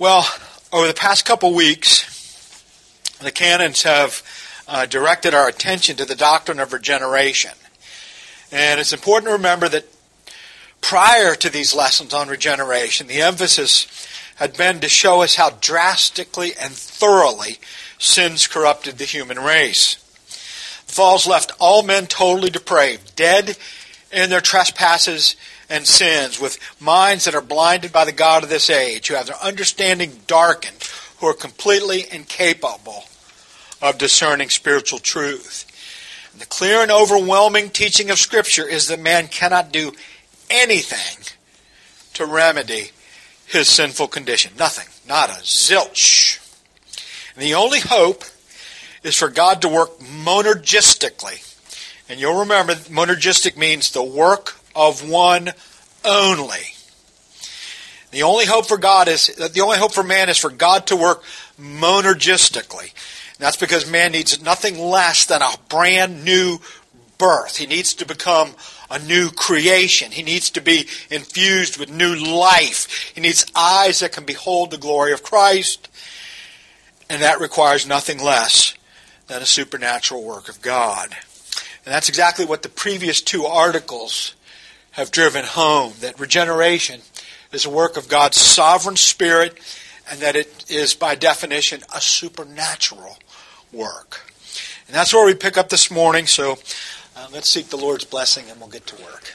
Well, over the past couple weeks, the canons have directed our attention to the doctrine of regeneration. And it's important to remember that prior to these lessons on regeneration, the emphasis had been to show us how drastically and thoroughly sins corrupted the human race. The fall's left all men totally depraved, dead in their trespasses and sins, with minds that are blinded by the God of this age, who have their understanding darkened, who are completely incapable of discerning spiritual truth. And the clear and overwhelming teaching of Scripture is that man cannot do anything to remedy his sinful condition. Nothing. Nada. Zilch. And the only hope is for God to work monergistically. And you'll remember, monergistic means the work of one only. The only hope for man is for God to work monergistically. And that's because man needs nothing less than a brand new birth. He needs to become a new creation. He needs to be infused with new life. He needs eyes that can behold the glory of Christ. And that requires nothing less than a supernatural work of God. And that's exactly what the previous two articles have driven home, that regeneration is a work of God's sovereign Spirit, and that it is, by definition, a supernatural work. And that's where we pick up this morning, so let's seek the Lord's blessing and we'll get to work.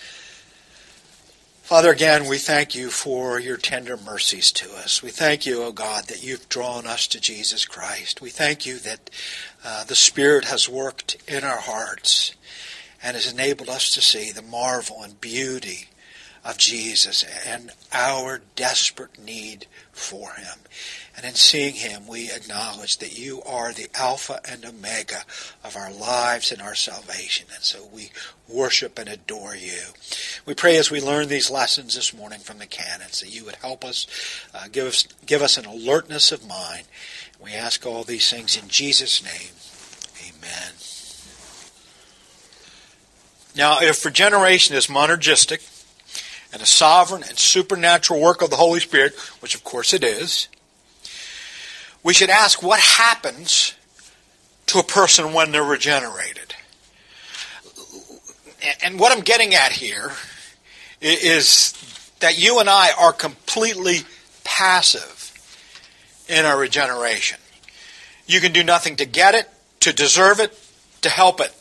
Father, again, we thank you for your tender mercies to us. We thank you, O God, that you've drawn us to Jesus Christ. We thank you that the Spirit has worked in our hearts and has enabled us to see the marvel and beauty of Jesus and our desperate need for him. And in seeing him, we acknowledge that you are the Alpha and Omega of our lives and our salvation. And so we worship and adore you. We pray as we learn these lessons this morning from the canons that you would help us, give us an alertness of mind. We ask all these things in Jesus' name. Amen. Now, if regeneration is monergistic and a sovereign and supernatural work of the Holy Spirit, which of course it is, we should ask what happens to a person when they're regenerated. And what I'm getting at here is that you and I are completely passive in our regeneration. You can do nothing to get it, to deserve it, to help it.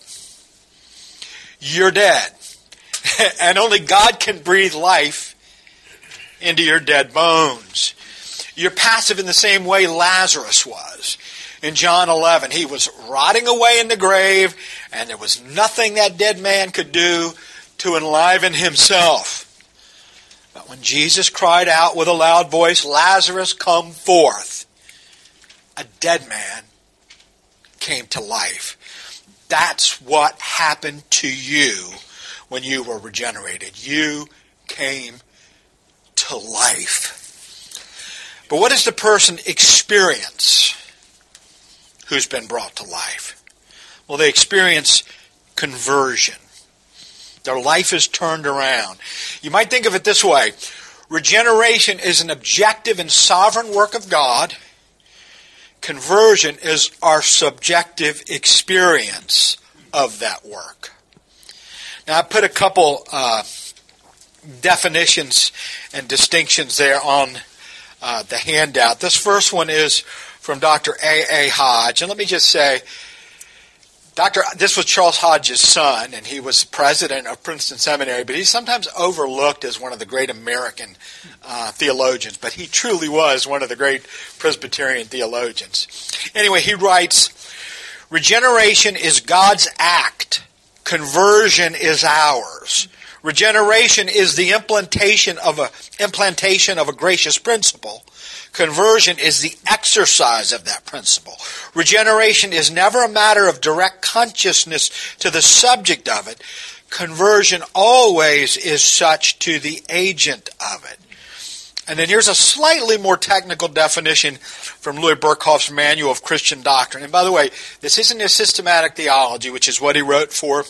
You're dead. And only God can breathe life into your dead bones. You're passive in the same way Lazarus was. In John 11, he was rotting away in the grave, and there was nothing that dead man could do to enliven himself. But when Jesus cried out with a loud voice, "Lazarus, come forth," a dead man came to life. That's what happened to you when you were regenerated. You came to life. But what does the person experience who's been brought to life? Well, they experience conversion. Their life is turned around. You might think of it this way. Regeneration is an objective and sovereign work of God. Conversion is our subjective experience of that work. Now, I put a couple definitions and distinctions there on the handout. This first one is from Dr. A.A. Hodge. And let me just say, this was Charles Hodge's son, and he was president of Princeton Seminary, but he's sometimes overlooked as one of the great American theologians, but he truly was one of the great Presbyterian theologians. Anyway, he writes, "Regeneration is God's act. Conversion is ours. Regeneration is the implantation of a gracious principle. Conversion is the exercise of that principle. Regeneration is never a matter of direct consciousness to the subject of it. Conversion always is such to the agent of it." And then here's a slightly more technical definition from Louis Berkhoff's Manual of Christian Doctrine. And by the way, this isn't his systematic theology, which is what he wrote for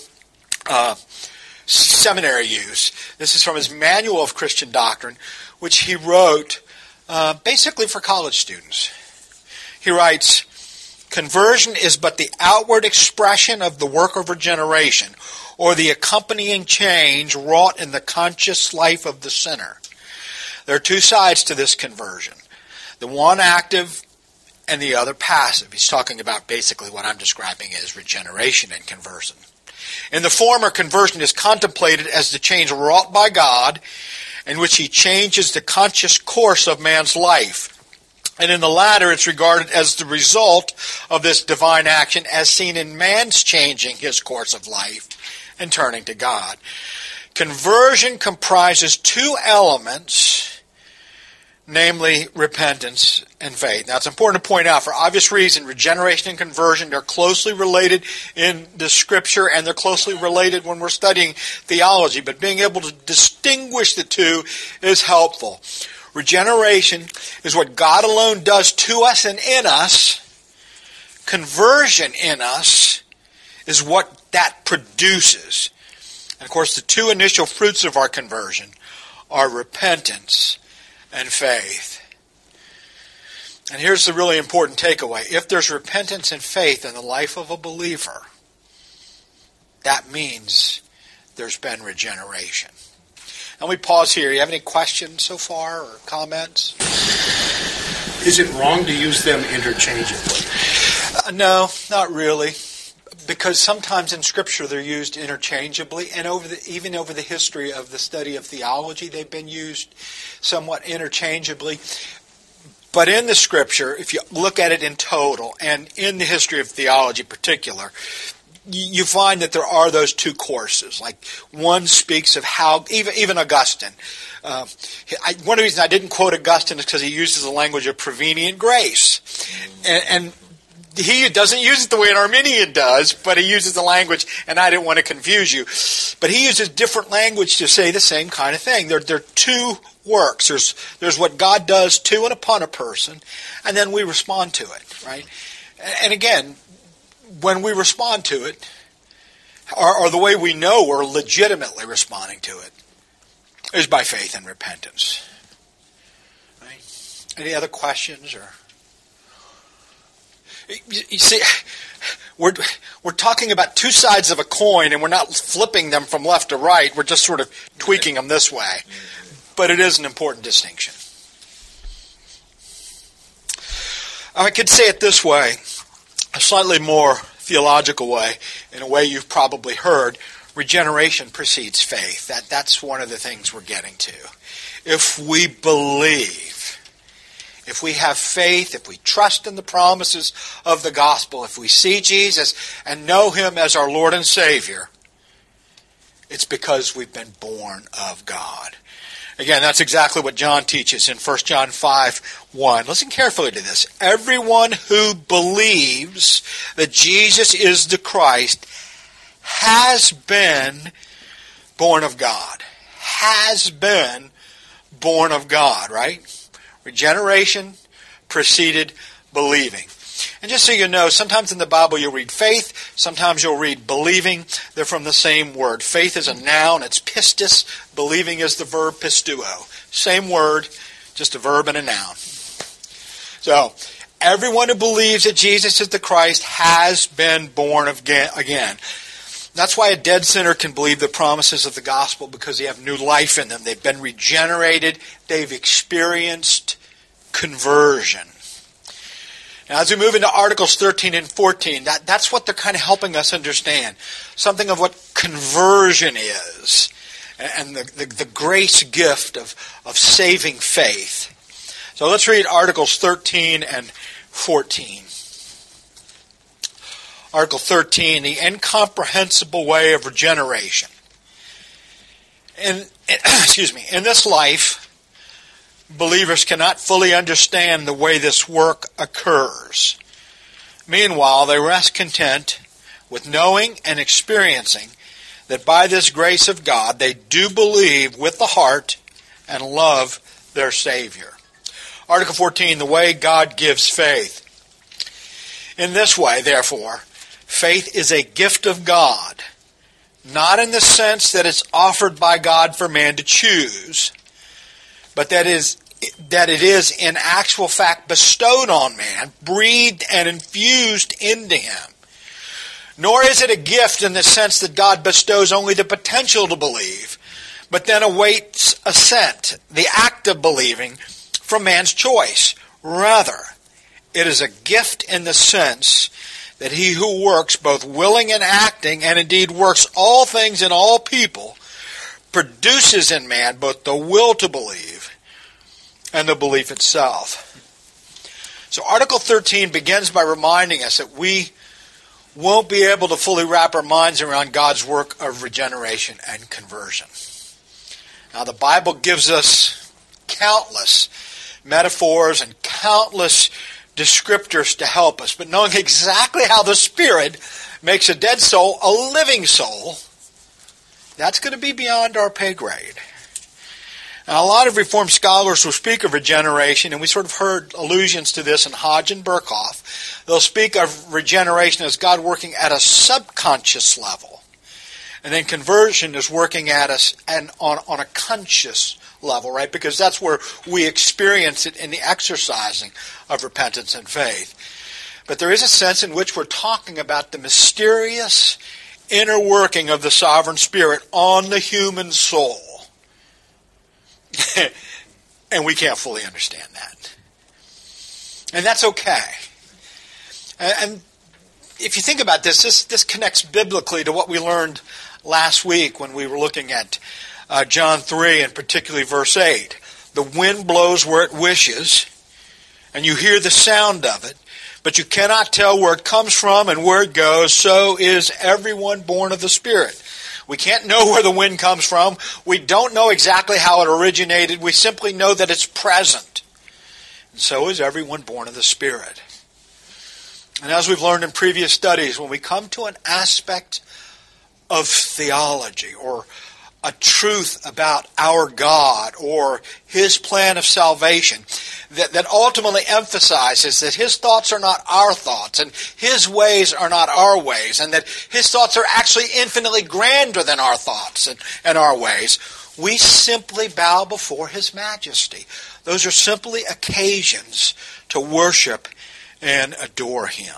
seminary use. This is from his Manual of Christian Doctrine, which he wrote basically for college students. He writes, conversion is but the outward expression of the work of regeneration, or the accompanying change wrought in the conscious life of the sinner. There are two sides to this conversion. The one active and the other passive. He's talking about basically what I'm describing as regeneration and conversion. In the former, conversion is contemplated as the change wrought by God, in which he changes the conscious course of man's life. And in the latter, it's regarded as the result of this divine action as seen in man's changing his course of life and turning to God. Conversion comprises two elements, namely repentance and faith. Now, it's important to point out, for obvious reason, regeneration and conversion are closely related in the Scripture, and they're closely related when we're studying theology. But being able to distinguish the two is helpful. Regeneration is what God alone does to us and in us. Conversion in us is what that produces. And of course, the two initial fruits of our conversion are repentance and faith. And here's the really important takeaway. If there's repentance and faith in the life of a believer, that means there's been regeneration. Let me pause here. You have any questions so far or comments? Is it wrong to use them interchangeably? No, not really. Because sometimes in Scripture they're used interchangeably, and even over the history of the study of theology, they've been used somewhat interchangeably. But in the Scripture, if you look at it in total, and in the history of theology in particular, you find that there are those two courses. Like one speaks of how, even Augustine, one of the reasons I didn't quote Augustine is because he uses the language of prevenient grace. And he doesn't use it the way an Arminian does, but he uses the language, and I didn't want to confuse you, but he uses different language to say the same kind of thing. There are two works. There's what God does to and upon a person, and then we respond to it, right? And again, when we respond to it, or the way we know we're legitimately responding to it, is by faith and repentance. Right? Any other questions? Or you see, we're talking about two sides of a coin, and we're not flipping them from left to right. We're just sort of tweaking them this way. But it is an important distinction. I could say it this way, a slightly more theological way, in a way you've probably heard. Regeneration precedes faith. That's one of the things we're getting to. If we believe, if we have faith, if we trust in the promises of the gospel, if we see Jesus and know Him as our Lord and Savior, it's because we've been born of God. Again, that's exactly what John teaches in 1 John 5:1. Listen carefully to this. Everyone who believes that Jesus is the Christ has been born of God. Has been born of God, right? Regeneration preceded believing. And just so you know, sometimes in the Bible you'll read faith, sometimes you'll read believing. They're from the same word. Faith is a noun, it's pistis. Believing is the verb pistuo. Same word, just a verb and a noun. So, everyone who believes that Jesus is the Christ has been born again. That's why a dead sinner can believe the promises of the gospel, because they have new life in them. They've been regenerated. They've experienced conversion. Now, as we move into Articles 13 and 14, that's what they're kind of helping us understand. Something of what conversion is, and the grace gift of saving faith. So let's read Articles 13 and 14. Article 13, the incomprehensible way of regeneration. In this life, believers cannot fully understand the way this work occurs. Meanwhile, they rest content with knowing and experiencing that by this grace of God, they do believe with the heart and love their Savior. Article 14, the way God gives faith. In this way, therefore, faith is a gift of God, not in the sense that it's offered by God for man to choose, but that is that it is in actual fact bestowed on man, breathed and infused into him. Nor is it a gift in the sense that God bestows only the potential to believe, but then awaits assent, the act of believing, from man's choice. Rather, it is a gift in the sense that he who works, both willing and acting, and indeed works all things in all people, produces in man both the will to believe and the belief itself. So Article 13 begins by reminding us that we won't be able to fully wrap our minds around God's work of regeneration and conversion. Now, the Bible gives us countless metaphors and countless descriptors to help us, but knowing exactly how the Spirit makes a dead soul a living soul, that's going to be beyond our pay grade. Now, a lot of Reformed scholars will speak of regeneration, and we sort of heard allusions to this in Hodge and Burkhoff. They'll speak of regeneration as God working at a subconscious level, and then conversion is working at us and on a conscious level, right? Because that's where we experience it in the exercising of repentance and faith. But there is a sense in which we're talking about the mysterious inner working of the sovereign Spirit on the human soul. And we can't fully understand that. And that's okay. And if you think about this connects biblically to what we learned last week when we were looking at John 3, and particularly verse 8. The wind blows where it wishes, and you hear the sound of it, but you cannot tell where it comes from and where it goes. So is everyone born of the Spirit. We can't know where the wind comes from. We don't know exactly how it originated. We simply know that it's present. And so is everyone born of the Spirit. And as we've learned in previous studies, when we come to an aspect of theology or a truth about our God or His plan of salvation that ultimately emphasizes that His thoughts are not our thoughts and His ways are not our ways, and that His thoughts are actually infinitely grander than our thoughts and our ways, we simply bow before His majesty. Those are simply occasions to worship and adore Him.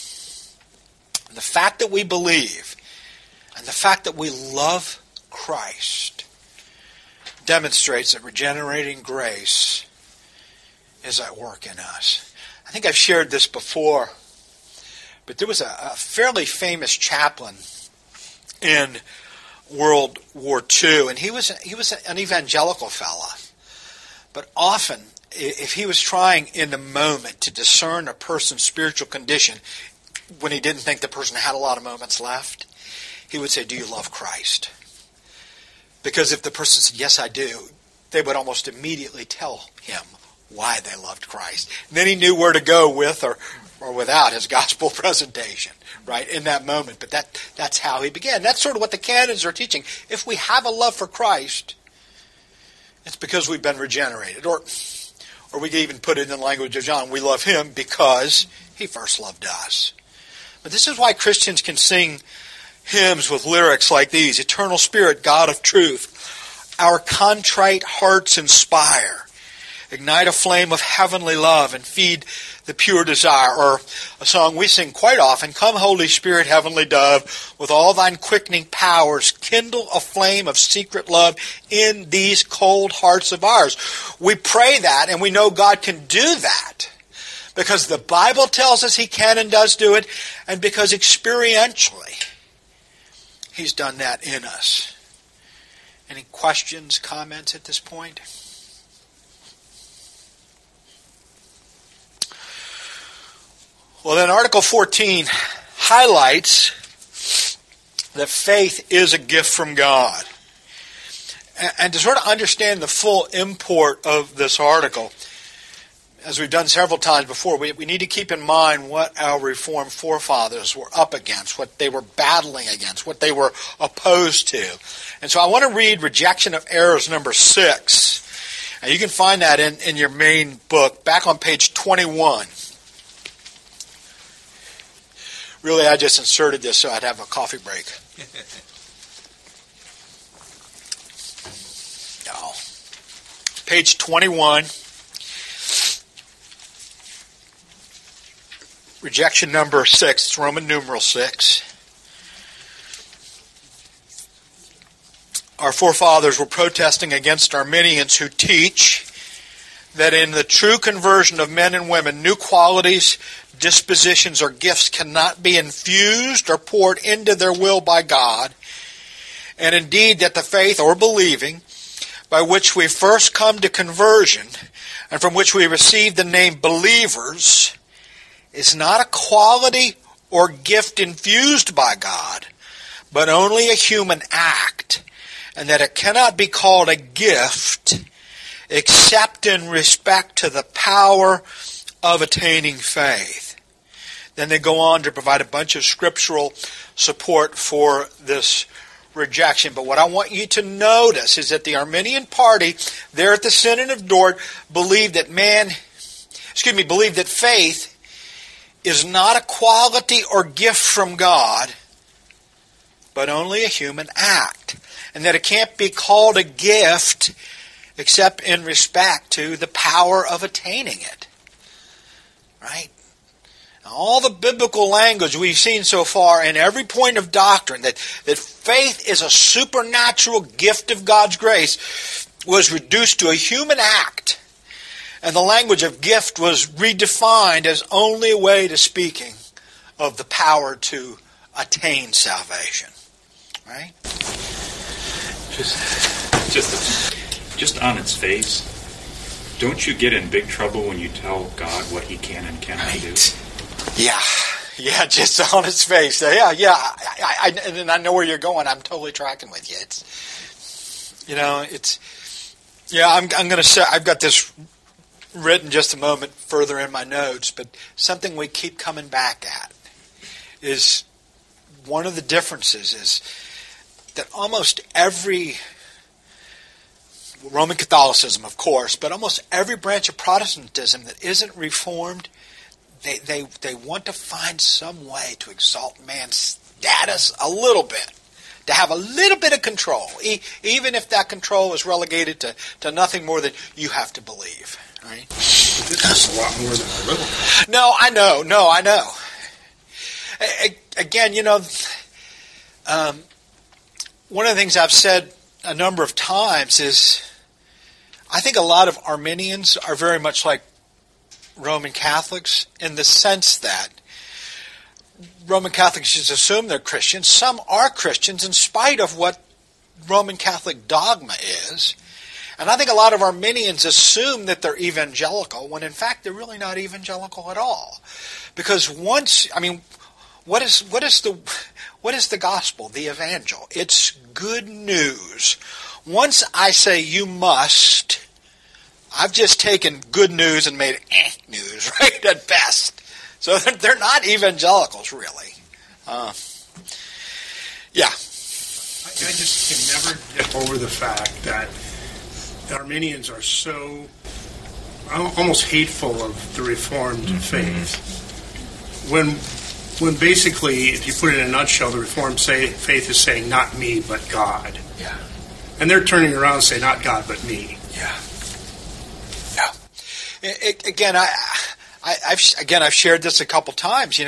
And the fact that we believe and the fact that we love Christ demonstrates that regenerating grace is at work in us. I think I've shared this before, but there was a fairly famous chaplain in World War II, and he was an evangelical fella. But often, if he was trying in the moment to discern a person's spiritual condition, when he didn't think the person had a lot of moments left, he would say, "Do you love Christ?" Because if the person said, "Yes, I do," they would almost immediately tell him why they loved Christ. And then he knew where to go with or without his gospel presentation, right, in that moment. But that's how he began. That's sort of what the canons are teaching. If we have a love for Christ, it's because we've been regenerated. Or we can even put it in the language of John, we love Him because He first loved us. But this is why Christians can sing hymns with lyrics like these: Eternal Spirit, God of truth, our contrite hearts inspire, ignite a flame of heavenly love and feed the pure desire. Or a song we sing quite often, Come Holy Spirit, heavenly dove, with all thine quickening powers, kindle a flame of secret love in these cold hearts of ours. We pray that, and we know God can do that because the Bible tells us He can and does do it, and because experientially He's done that in us. Any questions, comments at this point? Well, then Article 14 highlights that faith is a gift from God. And to sort of understand the full import of this article, as we've done several times before, we need to keep in mind what our Reformed forefathers were up against, what they were battling against, what they were opposed to. And so I want to read Rejection of Errors number 6. And you can find that in your main book, back on page 21. Really, I just inserted this so I'd have a coffee break. No. Page 21. Rejection number 6, it's Roman numeral 6. Our forefathers were protesting against Arminians who teach that in the true conversion of men and women, new qualities, dispositions, or gifts cannot be infused or poured into their will by God, and indeed that the faith or believing by which we first come to conversion and from which we receive the name believers is not a quality or gift infused by God, but only a human act, and that it cannot be called a gift except in respect to the power of attaining faith. Then they go on to provide a bunch of scriptural support for this rejection. But what I want you to notice is that the Arminian party there at the Synod of Dort believed that faith is not a quality or gift from God, but only a human act, and that it can't be called a gift except in respect to the power of attaining it. Right? Now, all the biblical language we've seen so far in every point of doctrine that faith is a supernatural gift of God's grace was reduced to a human act. And the language of gift was redefined as only a way to speaking of the power to attain salvation. Right? Just on its face, don't you get in big trouble when you tell God what He can and cannot do? Yeah, just on its face. And I know where you're going. I'm totally tracking with you. I'm going to say, I've got this written just a moment further in my notes, but something we keep coming back at is one of the differences is that almost every Roman Catholicism, of course, but almost every branch of Protestantism that isn't Reformed, they want to find some way to exalt man's status a little bit, to have a little bit of control, even if that control is relegated to nothing more than you have to believe. Right? This is a lot more than a little. No, I know. Again, one of the things I've said a number of times is I think a lot of Arminians are very much like Roman Catholics in the sense that Roman Catholics just assume they're Christians. Some are Christians in spite of what Roman Catholic dogma is. And I think a lot of Arminians assume that they're evangelical when in fact they're really not evangelical at all. Because what is the gospel, the evangel? It's good news. Once I say you must, I've just taken good news and made it news, right, at best. So they're not evangelicals, really. I just can never get over the fact that the Arminians are so almost hateful of the Reformed faith. When basically, if you put it in a nutshell, the Reformed faith is saying, not me, but God. Yeah. And they're turning around and saying, not God, but me. Yeah. Again, I've shared this a couple times.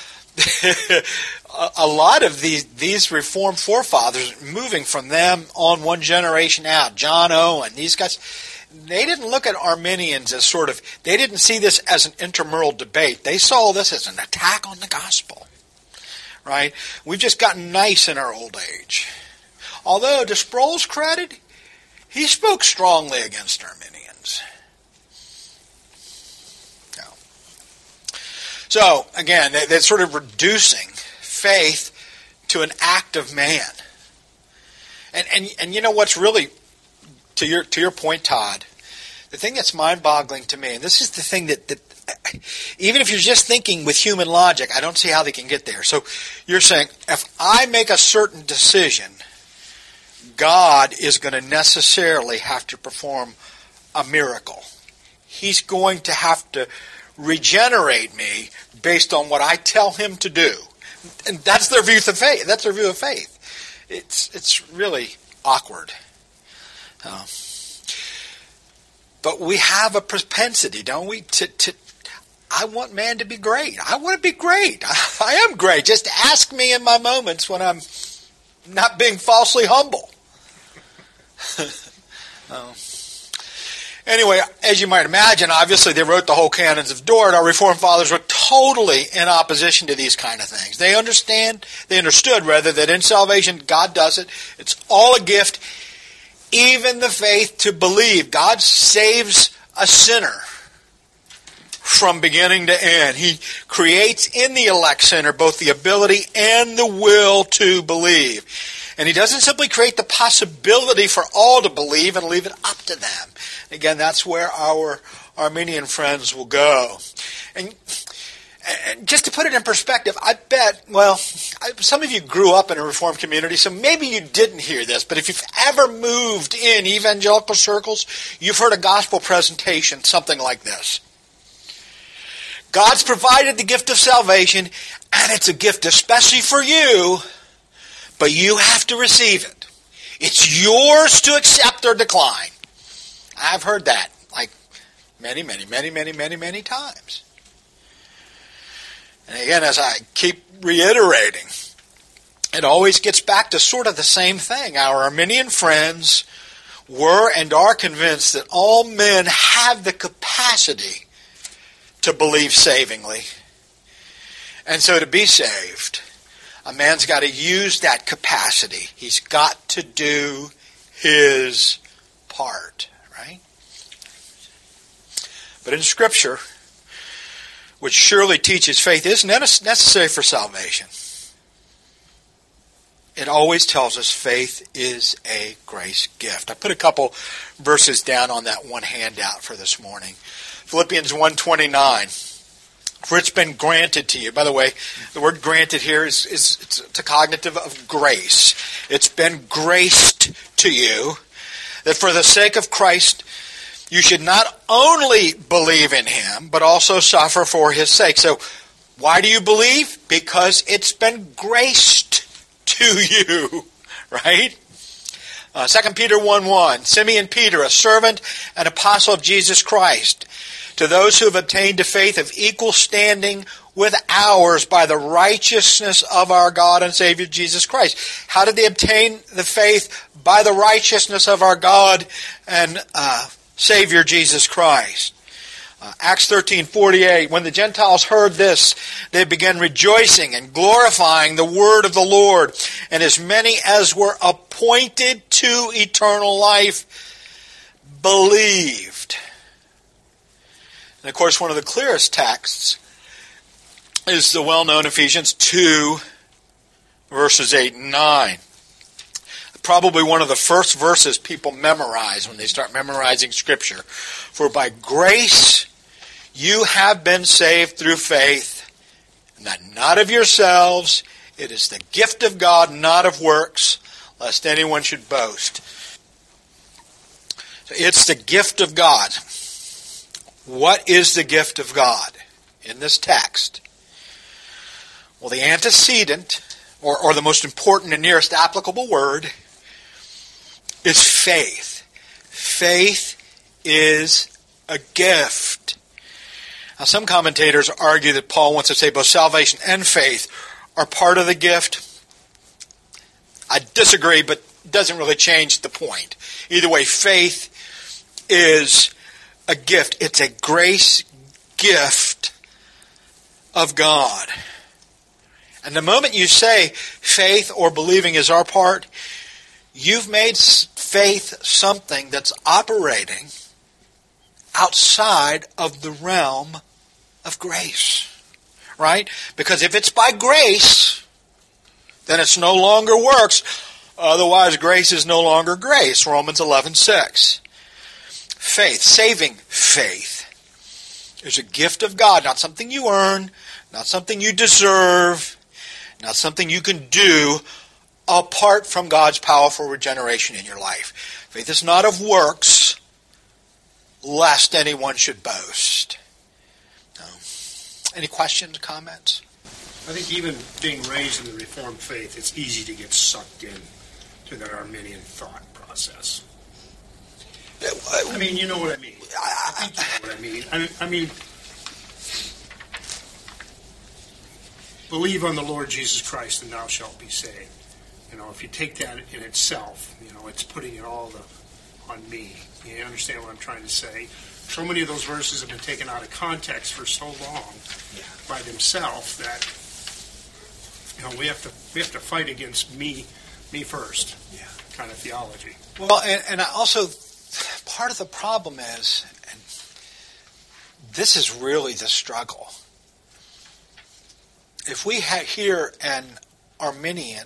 A lot of these Reformed forefathers, moving from them on one generation out, John Owen, these guys, they didn't look at Arminians as they didn't see this as an intramural debate. They saw this as an attack on the gospel. Right? We've just gotten nice in our old age. Although, to Sproul's credit, he spoke strongly against Arminians. So, again, they're sort of reducing faith to an act of man. And you know what's really, to your point, Todd, the thing that's mind-boggling to me, and this is the thing that even if you're just thinking with human logic, I don't see how they can get there. So you're saying, if I make a certain decision, God is going to necessarily have to perform a miracle. He's going to have to regenerate me based on what I tell him to do. And that's their view of faith. That's their view of faith. It's really awkward. But we have a propensity, don't we, to I want man to be great. I want to be great. I am great. Just ask me in my moments when I'm not being falsely humble. Anyway, as you might imagine, obviously they wrote the whole canons of Dort. Our Reformed fathers were totally in opposition to these kind of things. They understood that in salvation God does it. It's all a gift, even the faith to believe. God saves a sinner from beginning to end. He creates in the elect sinner both the ability and the will to believe. And he doesn't simply create the possibility for all to believe and leave it up to them. Again, that's where our Arminian friends will go. And just to put it in perspective, I bet, some of you grew up in a Reformed community, so maybe you didn't hear this, but if you've ever moved in evangelical circles, you've heard a gospel presentation, something like this. God's provided the gift of salvation, and it's a gift especially for you, but you have to receive it. It's yours to accept or decline. I've heard that like many times. And again, as I keep reiterating, it always gets back to sort of the same thing. Our Arminian friends were and are convinced that all men have the capacity to believe savingly. And so to be saved, a man's got to use that capacity. He's got to do his part, right? But in Scripture, which surely teaches faith is necessary for salvation, it always tells us faith is a grace gift. I put a couple verses down on that one handout for this morning. Philippians 1:29. For it's been granted to you. By the way, the word granted here it's a cognitive of grace. It's been graced to you that for the sake of Christ you should not only believe in Him, but also suffer for His sake. So why do you believe? Because it's been graced to you, right? 2 Peter 1:1, Simeon Peter, a servant and apostle of Jesus Christ, to those who have obtained a faith of equal standing with ours by the righteousness of our God and Savior Jesus Christ. How did they obtain the faith? By the righteousness of our God and Savior Jesus Christ. Acts 13:48, when the Gentiles heard this, they began rejoicing and glorifying the word of the Lord, and as many as were appointed to eternal life believed. And of course, one of the clearest texts is the well-known Ephesians 2, verses 8 and 9. Probably one of the first verses people memorize when they start memorizing Scripture. For by grace you have been saved through faith, and that not of yourselves. It is the gift of God, not of works, lest anyone should boast. So it's the gift of God. What is the gift of God in this text? Well, the antecedent, or the most important and nearest applicable word, is faith. Faith is a gift. Now, some commentators argue that Paul wants to say both salvation and faith are part of the gift. I disagree, but it doesn't really change the point. Either way, faith is a gift. It's a grace gift of God. And the moment you say faith or believing is our part, you've made faith something that's operating outside of the realm of grace. Right? Because if it's by grace, then it's no longer works. Otherwise, grace is no longer grace. Romans 11:6. Faith, saving faith, is a gift of God, not something you earn, not something you deserve, not something you can do apart from God's powerful regeneration in your life. Faith is not of works, lest anyone should boast. No. Any questions, comments? I think even being raised in the Reformed faith, it's easy to get sucked in to that Arminian thought process. I mean, you know what I mean. I think you know what I mean. I mean, believe on the Lord Jesus Christ and thou shalt be saved. If you take that in itself, it's putting it all on me. You understand what I'm trying to say? So many of those verses have been taken out of context for so long by themselves that we have to fight against me first kind of theology. Well, and also part of the problem is, and this is really the struggle. If we hear an Arminian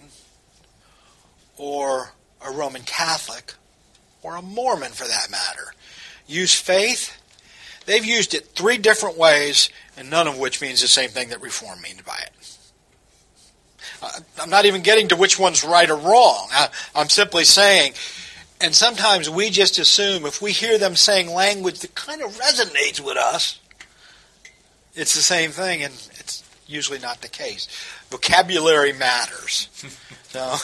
or a Roman Catholic or a Mormon for that matter use faith, they've used it 3 different ways, and none of which means the same thing that Reform means by it. I'm not even getting to which one's right or wrong. I'm simply saying, and sometimes we just assume if we hear them saying language that kind of resonates with us, it's the same thing, and it's usually not the case. Vocabulary matters. So,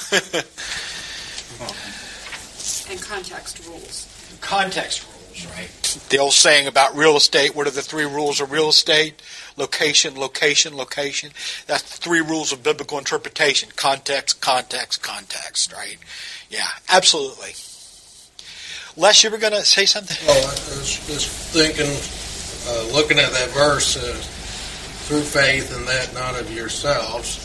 and context rules. Context rules, right? The old saying about real estate, what are the 3 rules of real estate? Location, location, location. That's the 3 rules of biblical interpretation. Context, context, context, right? Yeah, absolutely. Les, you were going to say something? Well, I was just thinking, looking at that verse, through faith and that not of yourselves,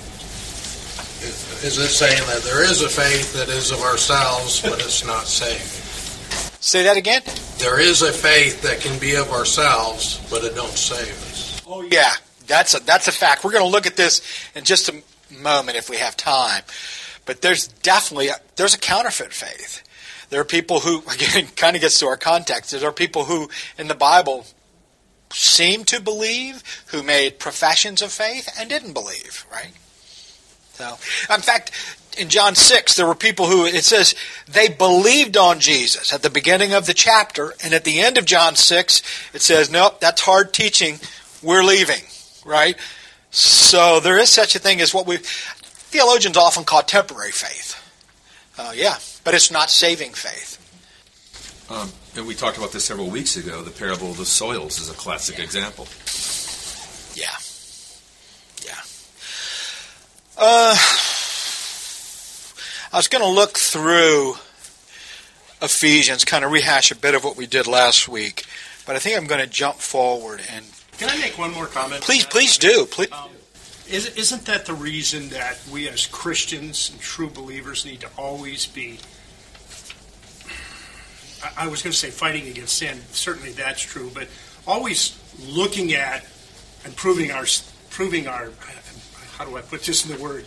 is it saying that there is a faith that is of ourselves, but it's not saving? Say that again? There is a faith that can be of ourselves, but it don't save us. Oh, yeah. That's a fact. We're going to look at this in just a moment if we have time. But there's definitely there's a counterfeit faith. There are people who, again, kind of gets to our context. There are people who, in the Bible, seem to believe, who made professions of faith and didn't believe, right? So, in fact, in John 6, there were people who, it says, they believed on Jesus at the beginning of the chapter, and at the end of John 6, it says, nope, that's hard teaching, we're leaving, right? So there is such a thing as what theologians often call temporary faith. But it's not saving faith. And we talked about this several weeks ago. The parable of the soils is a classic example. Yeah. I was going to look through Ephesians, kind of rehash a bit of what we did last week, but I think I'm going to jump forward and. Can I make one more comment? Please do. Isn't that the reason that we as Christians and true believers need to always be, I was going to say fighting against sin, certainly that's true, but always looking at and proving our, how do I put this in the word?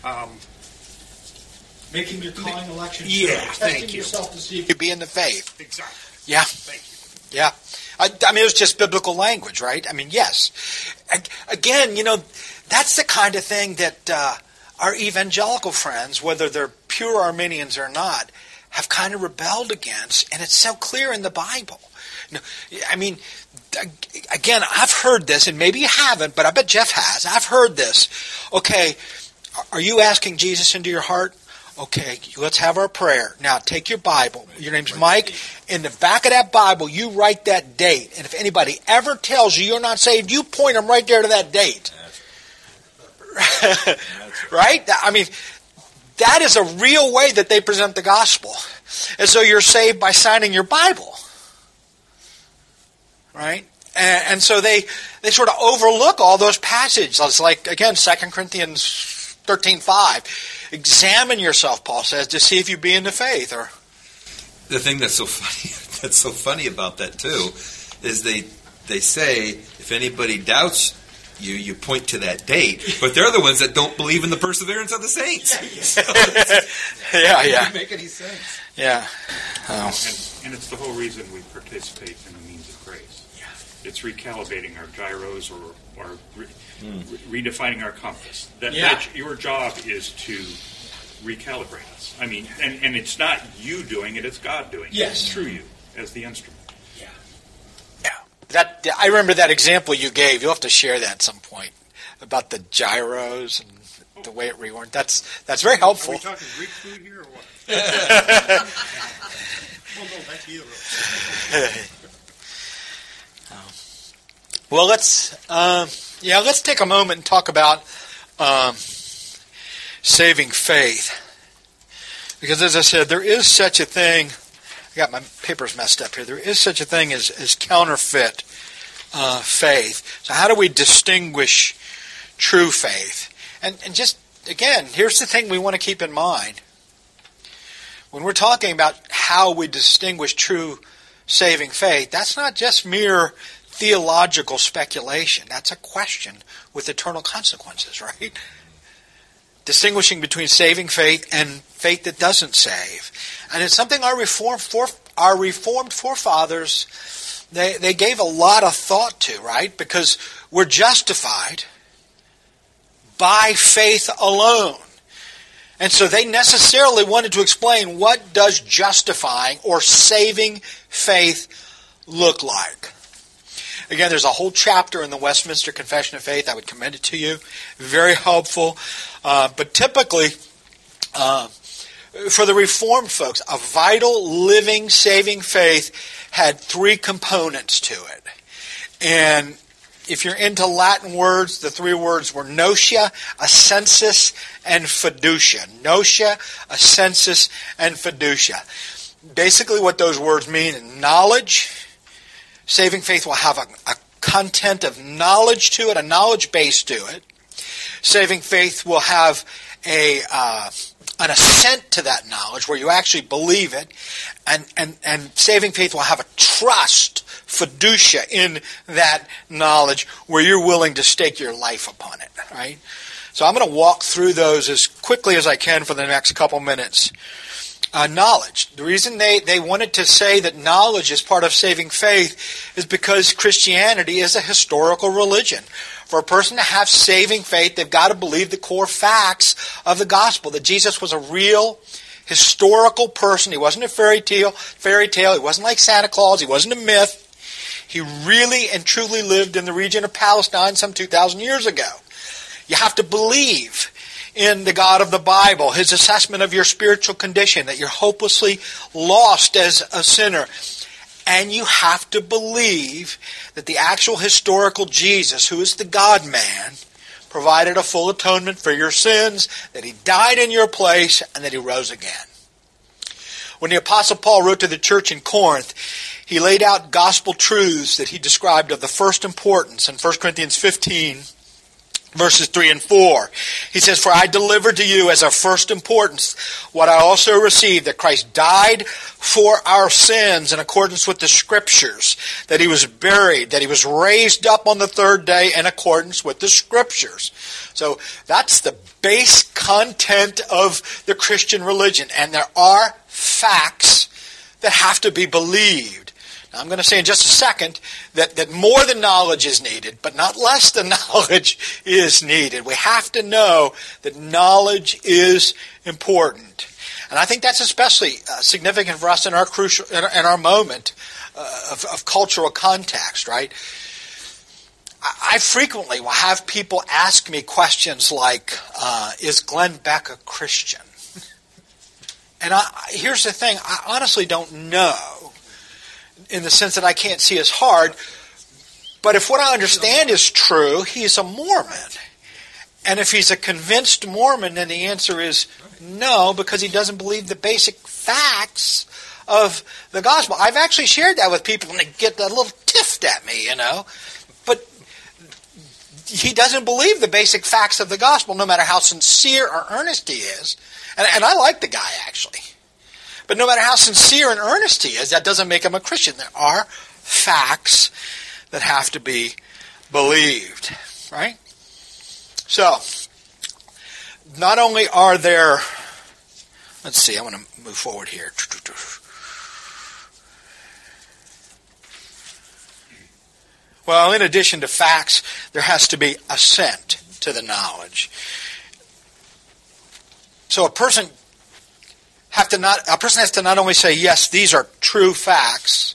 Making your calling election. Yeah, thank testing you. yourself to see if you be in the faith. Exactly. Yeah. Thank you. Yeah. I mean, it's just biblical language, right? I mean, yes. Again, that's the kind of thing that our evangelical friends, whether they're pure Arminians or not, have kind of rebelled against, and it's so clear in the Bible. I mean, again, I've heard this, and maybe you haven't, but I bet Jeff has. I've heard this. Okay, are you asking Jesus into your heart? Okay, let's have our prayer. Now, take your Bible. Your name's Mike. In the back of that Bible, you write that date. And if anybody ever tells you you're not saved, you point them right there to that date. Right? I mean, that is a real way that they present the gospel. As though you're saved by signing your Bible. Right? And so they sort of overlook all those passages. It's like, again, 2 Corinthians 13:5. Examine yourself, Paul says, to see if you be in the faith. Or the thing that's so funny about that too is they say if anybody doubts you, you point to that date, but they're the ones that don't believe in the perseverance of the saints. Yeah. Doesn't make any sense. Yeah. And it's the whole reason we participate in the means of grace. Yeah. It's recalibrating our gyros or redefining our compass. That your job is to recalibrate us. I mean, and it's not you doing it; it's God doing it through you as the instrument. Yeah. I remember that example you gave. You'll have to share that at some point about the gyros and the way it reworked. That's very helpful. Are we talking Greek food here or what? Well, no, back to you. Well, let's take a moment and talk about saving faith. Because as I said, there is such a thing, I got my papers messed up here, there is such a thing as counterfeit faith. So how do we distinguish true faith? And just, again, here's the thing we want to keep in mind. When we're talking about how we distinguish true saving faith, that's not just mere theological speculation. That's a question with eternal consequences, right? Distinguishing between saving faith and faith that doesn't save. And it's something our Reformed forefathers, they gave a lot of thought to, right? Because we're justified by faith alone. And so they necessarily wanted to explain, what does justifying or saving faith look like? Again, there's a whole chapter in the Westminster Confession of Faith. I would commend it to you. Very helpful. But typically, for the Reformed folks, a vital, living, saving faith had three components to it. And if you're into Latin words, the three words were notia, assensus, and fiducia. Notia, assensus, and fiducia. Basically what those words mean is knowledge. Saving faith will have a content of knowledge to it, a knowledge base to it. Saving faith will have an assent to that knowledge where you actually believe it. And saving faith will have a trust, fiducia, in that knowledge where you're willing to stake your life upon it, right? So I'm going to walk through those as quickly as I can for the next couple minutes. Knowledge. The reason they wanted to say that knowledge is part of saving faith is because Christianity is a historical religion. For a person to have saving faith, they've got to believe the core facts of the gospel, that Jesus was a real historical person. He wasn't a fairy tale. He wasn't like Santa Claus. He wasn't a myth. He really and truly lived in the region of Palestine some 2,000 years ago. You have to believe in the God of the Bible, His assessment of your spiritual condition, that you're hopelessly lost as a sinner. And you have to believe that the actual historical Jesus, who is the God-man, provided a full atonement for your sins, that He died in your place, and that He rose again. When the Apostle Paul wrote to the church in Corinth, he laid out gospel truths that he described of the first importance in 1 Corinthians 15, verses 3 and 4. He says, "For I delivered to you as of first importance what I also received, that Christ died for our sins in accordance with the Scriptures, that He was buried, that He was raised up on the third day in accordance with the Scriptures." So that's the base content of the Christian religion. And there are facts that have to be believed. Now, I'm going to say in just a second that more than knowledge is needed, but not less than knowledge is needed. We have to know that knowledge is important. And I think that's especially significant for us in our moment of cultural context, right? I frequently will have people ask me questions like, is Glenn Beck a Christian? And here's the thing, I honestly don't know, in the sense that I can't see his heart. But if what I understand is true, he's a Mormon. And if he's a convinced Mormon, then the answer is no, because he doesn't believe the basic facts of the gospel. I've actually shared that with people, and they get a little tiffed at me, But he doesn't believe the basic facts of the gospel, no matter how sincere or earnest he is. And I like the guy, actually. But no matter how sincere and earnest he is, that doesn't make him a Christian. There are facts that have to be believed, right? So, not only are there... Let's see, I want to move forward here. Well, in addition to facts, there has to be assent to the knowledge. So a person has to not only say, yes, these are true facts,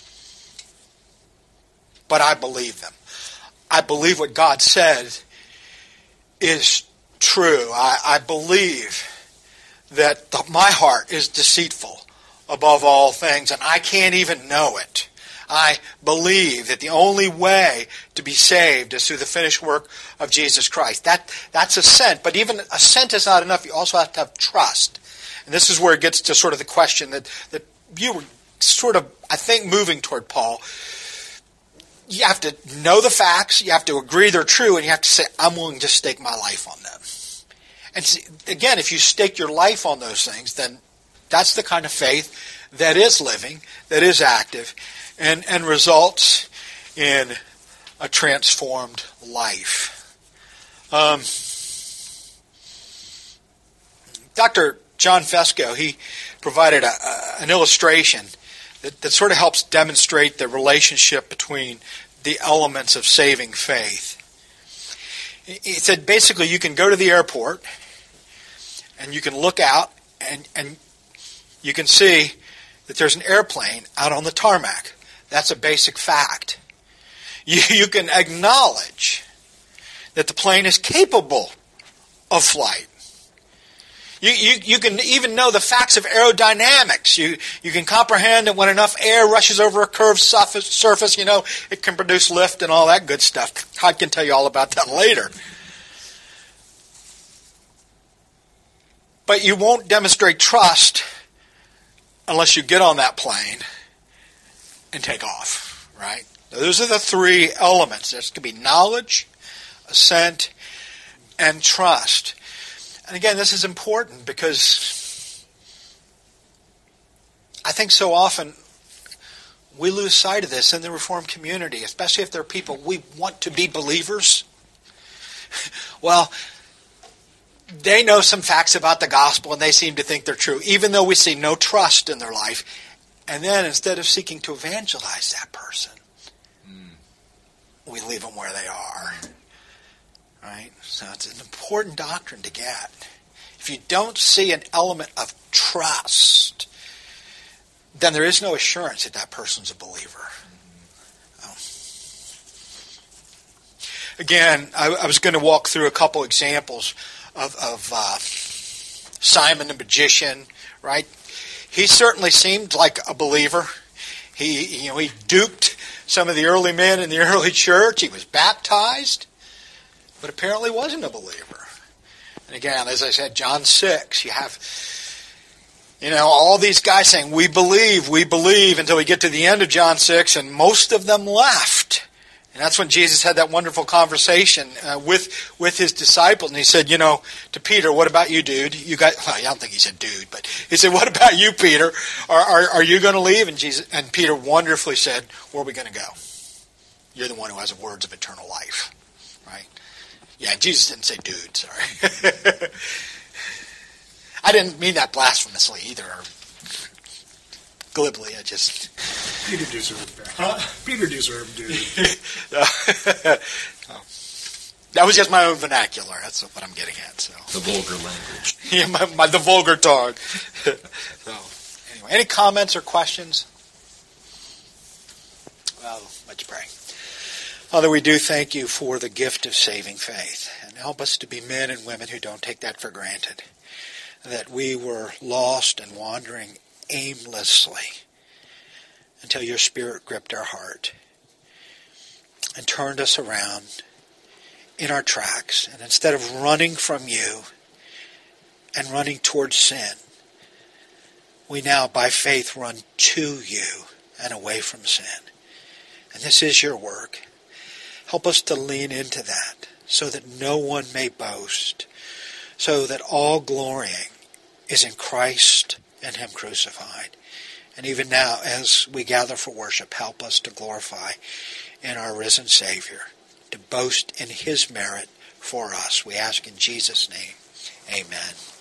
but I believe them. I believe what God said is true. I believe that my heart is deceitful above all things, and I can't even know it. I believe that the only way to be saved is through the finished work of Jesus Christ. That's assent. But even assent is not enough. You also have to have trust. And this is where it gets to sort of the question that you were sort of, I think, moving toward, Paul. You have to know the facts, you have to agree they're true, and you have to say, I'm willing to stake my life on them. And see, again, if you stake your life on those things, then that's the kind of faith that is living, that is active, and results in a transformed life. Dr. John Fesco, he provided an illustration that sort of helps demonstrate the relationship between the elements of saving faith. He said basically you can go to the airport and you can look out and you can see that there's an airplane out on the tarmac. That's a basic fact. You can acknowledge that the plane is capable of flight. You can even know the facts of aerodynamics. You can comprehend that when enough air rushes over a curved surface, it can produce lift and all that good stuff. I can tell you all about that later. But you won't demonstrate trust unless you get on that plane and take off, right? Those are the three elements. There's going to be knowledge, assent, and trust. And again, this is important because I think so often we lose sight of this in the Reformed community, especially if there are people we want to be believers. Well, they know some facts about the gospel and they seem to think they're true, even though we see no trust in their life. And then instead of seeking to evangelize that person, we leave them where they are. Right? So it's an important doctrine to get. If you don't see an element of trust, then there is no assurance that that person's a believer. Again, I was going to walk through a couple examples of Simon the magician, right? He certainly seemed like a believer. He duped some of the early men in the early church. He was baptized, but apparently wasn't a believer. And again, as I said, John 6, you have, all these guys saying, we believe, until we get to the end of John 6, and most of them left. And that's when Jesus had that wonderful conversation with his disciples. And he said, to Peter, what about you, dude? You got, well, I don't think he said dude, but he said, what about you, Peter? Are you going to leave? And Peter wonderfully said, where are we going to go? You're the one who has the words of eternal life. Right? Yeah, Jesus didn't say dude, sorry. I didn't mean that blasphemously either, or glibly. Peter deserved that. Huh? Peter deserved dude. That was just my own vernacular. That's what I'm getting at. So the vulgar language. Yeah, the vulgar tongue. So anyway, any comments or questions? Well, let's pray. Father, we do thank you for the gift of saving faith, and help us to be men and women who don't take that for granted, that we were lost and wandering aimlessly until your Spirit gripped our heart and turned us around in our tracks. And instead of running from you and running towards sin, we now by faith run to you and away from sin. And this is your work. Help us to lean into that so that no one may boast, so that all glorying is in Christ and Him crucified. And even now, as we gather for worship, help us to glorify in our risen Savior, to boast in His merit for us. We ask in Jesus' name, amen.